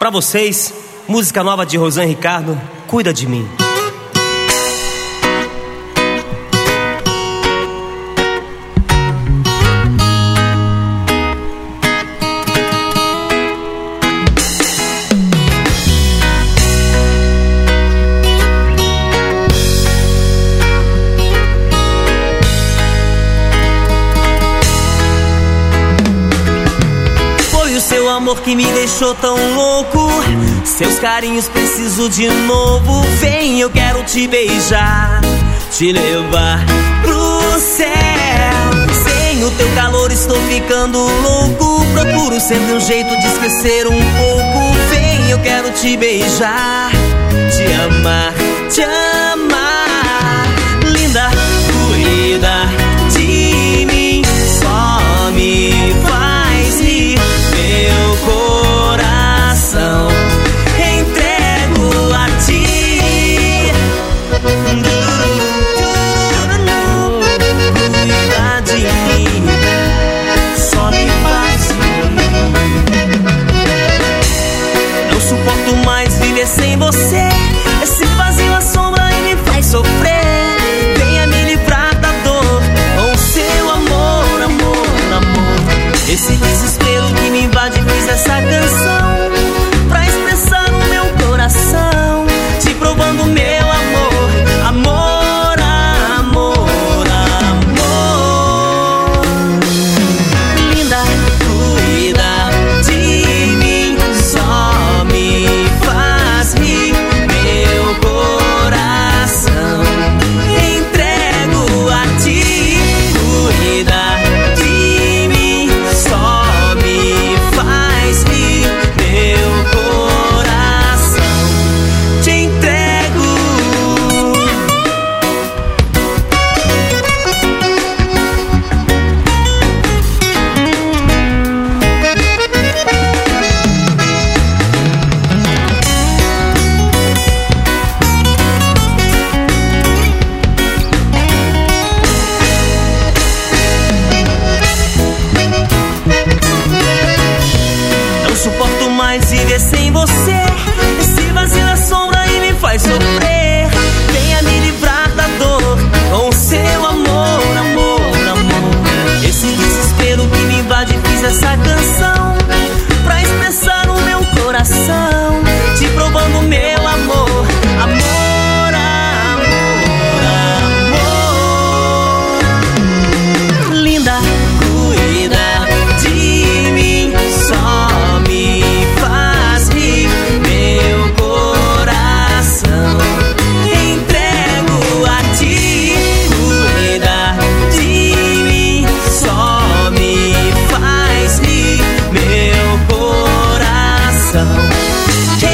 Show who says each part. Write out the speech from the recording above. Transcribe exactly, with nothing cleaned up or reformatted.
Speaker 1: Pra vocês, música nova de Rosan Ricardo, Cuida de Mim.
Speaker 2: Seu amor que me deixou tão louco, seus carinhos preciso de novo. Vem, eu quero te beijar, te levar pro céu. Sem o teu calor estou ficando louco, procuro sempre um jeito de esquecer um pouco. Vem, eu quero te beijar, te amar, te amar. Linda, cuida de mim, só me faz rir. Meu coração entrego a ti. Cuida de mim, só me faz rir. Não suporto mais viver sem você. Esse vazio assombra e me faz sofrer. Venha me livrar da dor com seu amor, amor, amor. Esse desespero que me invade, fiz essa canção pra expressar o meu coração, te provando meu amor, amor, amor, amor. Linda, cuida de mim, só me faz rir. Meu coração entrego a ti. Cuida de mim, só me faz rir. Meu coração te entrego. Não suporto mais viver sem você. Esse vazio assombra e me faz sofrer. Venha me livrar da dor com seu amor, amor, amor. Esse desespero que me invade, fiz essa canção pra expressar o meu coração, te provando meu amor, amor, amor, amor. Linda, cuida de mim, só me faz rir. Meu coração entrego a ti. Cuida de mim, só me faz rir. Meu coração